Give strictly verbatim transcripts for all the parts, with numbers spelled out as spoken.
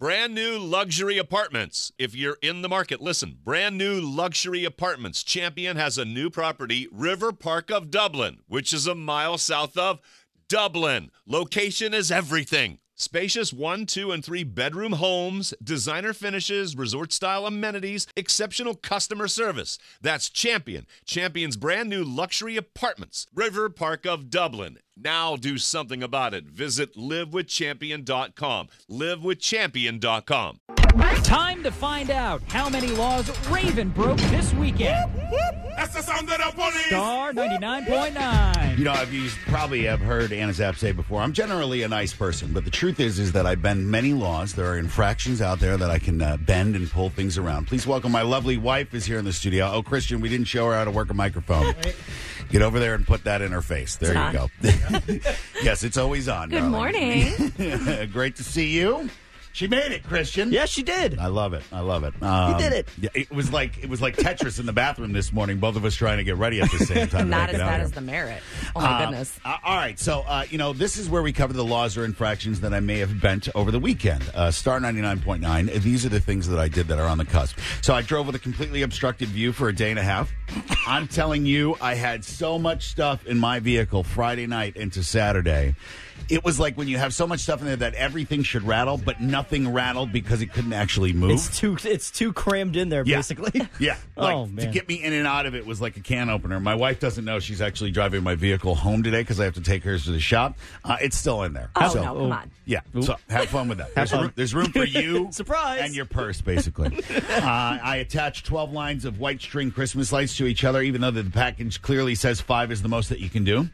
Brand new luxury apartments. If you're in the market, listen. Brand new luxury apartments. Champion has a new property, River Park of Dublin, which is a mile south of Dublin. Location is everything. Spacious one, two, and three bedroom homes, designer finishes, resort-style amenities, exceptional customer service. That's Champion. Champion's brand new luxury apartments, River Park of Dublin. Now do something about it. Visit live with champion dot com. live with champion dot com. Time to find out how many laws Raven broke this weekend. That's the sound of the police. Star ninety-nine point nine. You know, I've used, probably have heard Anna Zapp say before, I'm generally a nice person, but the truth is, is that I bend many laws. There are infractions out there that I can uh, bend and pull things around. Please welcome my lovely wife is here in the studio. Oh, Christian, we didn't show her how to work a microphone. Get over there and put that in her face. There It's you on. go. Yes, it's always on. Good darling. morning. Great to see you. She made it, Christian. Yes, she did. I love it. I love it. Um, You did it. Yeah, it was like it was like Tetris in the bathroom this morning. Both of us trying to get ready at the same time. to Not make as it out bad here. as the merit. Oh, my Uh, goodness. uh, all right. So, uh, you know, this is where we cover the laws or infractions that I may have bent over the weekend. Uh, Star ninety-nine point nine. These are the things that I did that are on the cusp. So I drove with a completely obstructed view for a day and a half. I'm telling you, I had so much stuff in my vehicle Friday night into Saturday. It was like when you have so much stuff in there that everything should rattle, but nothing rattled because it couldn't actually move. It's too it's too crammed in there, Yeah. basically. Yeah. Like, Oh, to man. get me in and out of it was like a can opener. My wife doesn't know she's actually driving my vehicle home today because I have to take hers to the shop. Uh, it's still in there. Oh, So, no, come on. Yeah. So have fun with that. There's, fun. room, there's room for you. Surprise. And your purse, basically. uh, I attached twelve lines of white string Christmas lights to each other, even though the package clearly says five is the most that you can do.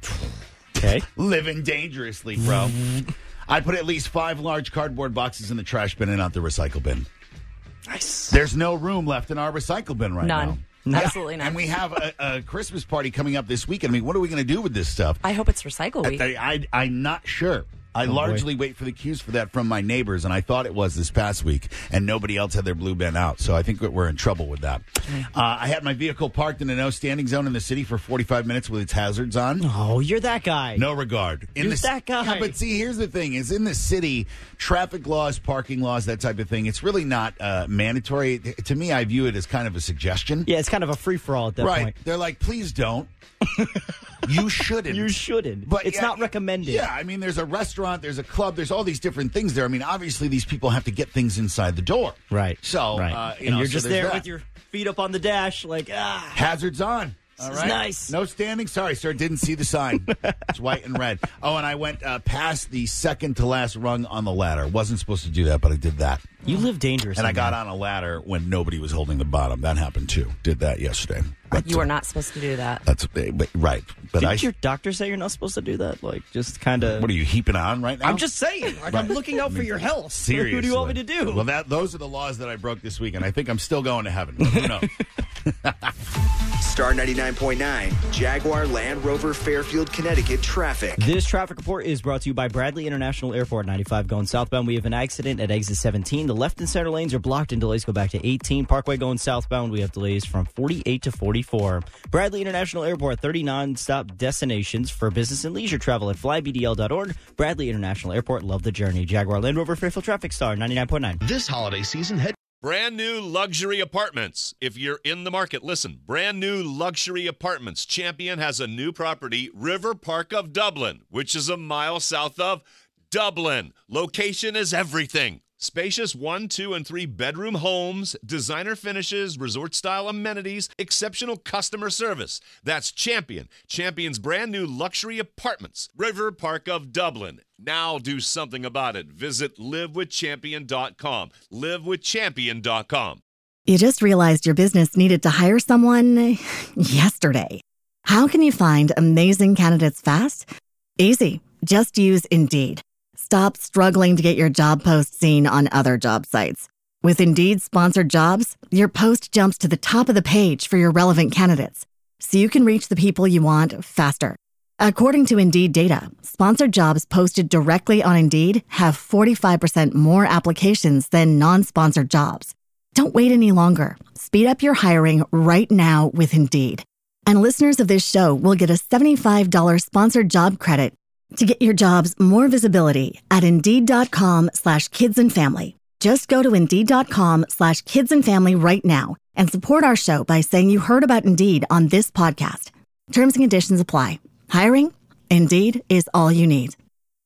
Okay. Living dangerously, bro. I put at least five large cardboard boxes in the trash bin and out the recycle bin. Nice. There's no room left in our recycle bin right now. None. Absolutely not. And we have a, a Christmas party coming up this weekend. I mean, what are we going to do with this stuff? I hope it's recycle week. I, I, I'm not sure. I boy. largely wait for the cues for that from my neighbors, and I thought it was this past week, and nobody else had their blue bin out. So I think that we're in trouble with that. Uh, I had my vehicle parked in a no standing zone in the city for forty-five minutes with its hazards on. Oh, you're that guy. No regard. In You're the, that guy. Yeah, but see, here's the thing: is in the city, traffic laws, parking laws, that type of thing. It's really not uh, mandatory. To me, I view it as kind of a suggestion. Yeah, it's kind of a free for all at that right? point. They're like, please don't. You shouldn't. You shouldn't. But it's yeah, not recommended. Yeah, I mean, there's a restaurant, there's a club, there's all these different things there. I mean, obviously, these people have to get things inside the door. Right. So, right. Uh, you and know, you're so just there's there that. with your feet up on the dash, like, ah. Hazards on. All This is right. nice. No standing. Sorry, sir. Didn't see the sign. It's white and red. Oh, and I went uh, past the second to last rung on the ladder. Wasn't supposed to do that, but I did that. You live dangerously. And I got man. on a ladder when nobody was holding the bottom. That happened too. Did that yesterday. But, You uh, are not supposed to do that. That's but, right. But Didn't I. your doctor say you're not supposed to do that? Like, just kind of. What are you heaping on right now? I'm just saying. Like, I'm looking out for your health. Seriously. Who do you want me to do? Well, that those are the laws that I broke this week, and I think I'm still going to heaven. But who knows? Star ninety-nine point nine, Jaguar Land Rover Fairfield, Connecticut traffic. This traffic report is brought to you by Bradley International Airport, ninety-five going southbound. We have an accident at exit seventeen. The left and center lanes are blocked and delays go back to eighteen. Parkway going southbound, we have delays from forty-eight to forty-four. Bradley International Airport, thirty non-stop destinations for business and leisure travel at fly b d l dot org. Bradley International Airport, love the journey. Jaguar Land Rover Fairfield traffic, Star ninety-nine point nine. This holiday season, head brand new luxury apartments. If you're in the market, listen. Brand new luxury apartments. Champion has a new property, River Park of Dublin, which is a mile south of Dublin. Location is everything. Spacious one, two, and three bedroom homes, designer finishes, resort-style amenities, exceptional customer service. That's Champion. Champion's brand new luxury apartments, River Park of Dublin. Now do something about it. Visit live with champion dot com. live with champion dot com. You just realized your business needed to hire someone yesterday. How can you find amazing candidates fast? Easy. Just use Indeed. Stop struggling to get your job post seen on other job sites. With Indeed sponsored jobs, your post jumps to the top of the page for your relevant candidates, so you can reach the people you want faster. According to Indeed data, sponsored jobs posted directly on Indeed have forty-five percent more applications than non-sponsored jobs. Don't wait any longer. Speed up your hiring right now with Indeed. And listeners of this show will get a seventy-five dollars sponsored job credit to get your jobs more visibility at Indeed.com slash kids and family. Just go to Indeed.com slash kids and family right now and support our show by saying you heard about Indeed on this podcast. Terms and conditions apply. Hiring? Indeed is all you need.